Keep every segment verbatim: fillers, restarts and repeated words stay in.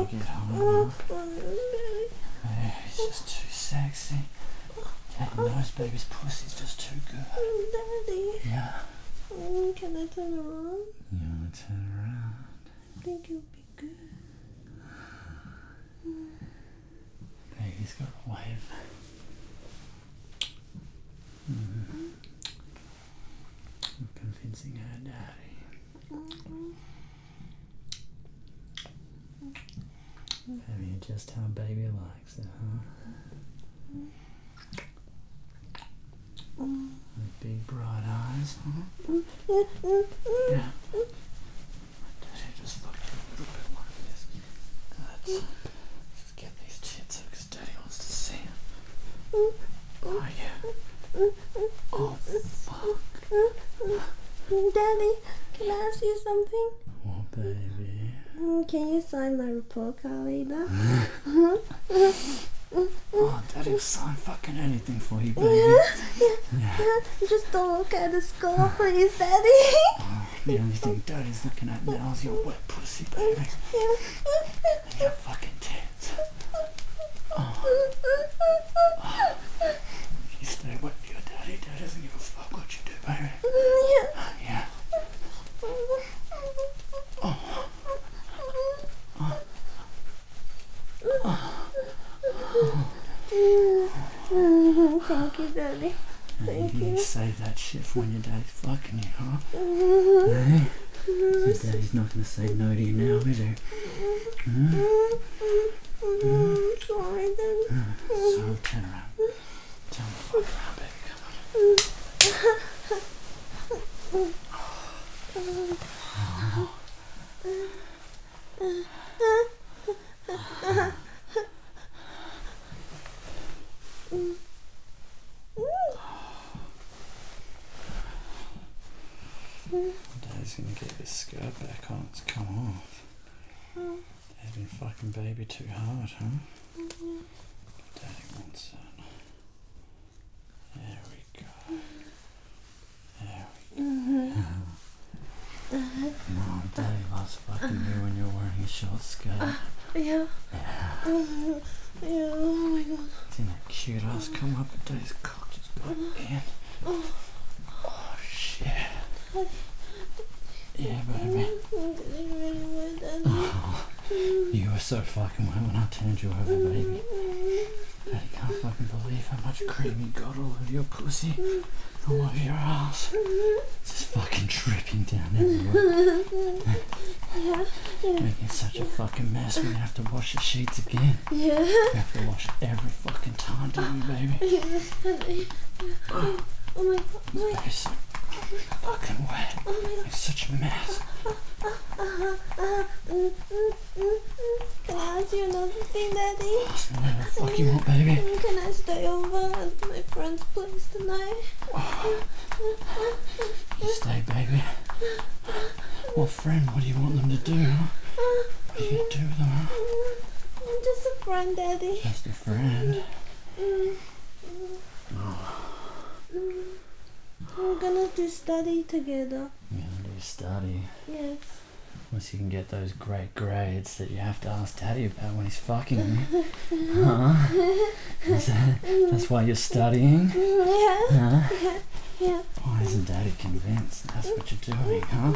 I'll get home. Hey, he's just too sexy. Daddy knows baby's pussy's just too good. Daddy. Yeah. Mm, can I turn around? You wanna turn around? I think it'll be good. Baby's got a wave. Mm-hmm. I'm convincing her daddy. Mm-hmm. Baby, just how baby likes it, huh? Mm. With big bright eyes, huh? Mm, mm, mm, mm. Yeah. Daddy just fucking a little bit like this. Let's, let's get these tits out because Daddy wants to see them. Mm, Oh yeah. mm, mm, Oh fuck. mm, mm. Daddy, can I ask you something? Oh baby. Mm, Can you sign my report card later? Oh, Daddy'll sign fucking anything for you, baby. Yeah, yeah, Yeah. yeah. Just don't look at the score, please, Daddy. Oh, the only thing Daddy's looking at now is your wet pussy, baby. And your fucking tits. Oh. Oh. You stay wet for your daddy. Dad doesn't give a fuck what you do, baby. Yeah. Yeah. Oh. Thank you, Daddy. Thank you. you. Save that shit for when your daddy's fucking you, huh? Mm, Hey? Your mm, daddy's not gonna say no to you now, is he? Hmm? mm, Sorry, Daddy. So turn around. Turn the fuck around, baby. Come Daddy's gonna get this skirt back on. It's come off. Dad's been fucking baby too hard, huh? Daddy wants it. There we go. There we go. Mom, Daddy loves fucking you when you're wearing a short skirt. Yeah. Yeah. Mm, Yeah, oh my god. Isn't that cute ass? Come up and Daddy's cock just got in. Oh shit. Yeah, baby. I'm getting really wet, Daddy. Oh, you were so fucking wet when I turned you over, baby. Daddy can't fucking believe how much cream you got all over your pussy, all over your ass. It's just fucking dripping down everywhere. Yeah, yeah, Making such a fucking mess. We're gonna have to wash the sheets again. yeah. We have to wash every fucking time, don't we, baby? Yes, Daddy. Oh my god, oh my god. You're so fucking wet. Oh my god. You're such a mess. Uh-huh, uh, mm, mm, mm, mm. Can I ask you another thing, Daddy? Ask me whatever the fuck you want, baby. Mm, Can I stay over at my friend's place tonight? You stay, baby. What friend? What do you want them to do, huh? What are you gonna do with them, huh? I'm just a friend, Daddy. Just a friend. Mm, Oh, mm. We're gonna do study together. you're gonna do study. Yes. Once you can get those great grades that you have to ask Daddy about when he's fucking you. Huh? Is that, that's why you're studying? Yeah, Huh? yeah, yeah. Why isn't Daddy convinced that's what you're doing, huh?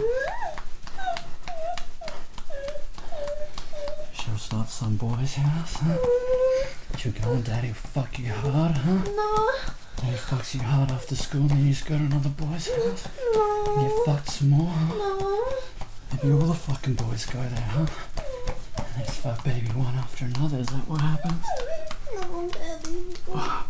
She'll start some boy's house, huh? She'll go and Daddy will fuck you hard, huh? No, Daddy fucks you hard after school and then you just go to another boy's house and no, get fucked some more, huh? no. Maybe all the fucking boys go there, huh? And they just fuck baby one after another, is that what happens? No, Daddy.